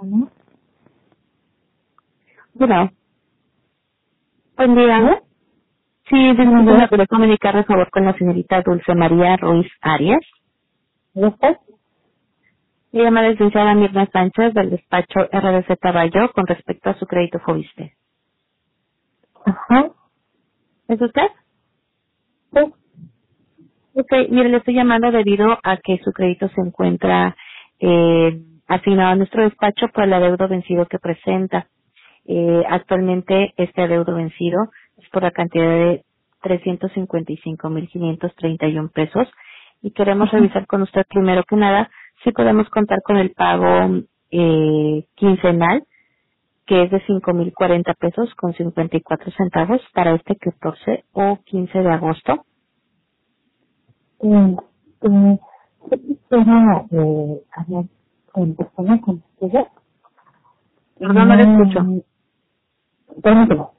¿no? Bueno, buen día. ¿No? Sí, disculpe, ¿me puede comunicar, por favor, con la señorita Dulce María Ruiz Arias? ¿Ya estás? Le llama la licenciada Mirna Sánchez del despacho RDC Caballo con respecto a su crédito Fobiste. Ajá. ¿Es usted? Sí. Ok, mire, le estoy llamando debido a que su crédito se encuentra asignado a nuestro despacho por el adeudo vencido que presenta. Actualmente este adeudo vencido es por la cantidad de 355,531 pesos y queremos Ajá. revisar con usted primero que nada si podemos contar con el pago quincenal, que es de 5,040 pesos con 54 centavos para este 14 o 15 de agosto. Pero, a ver, en persona con ustedes, Perdón, no le escucho. permíteme.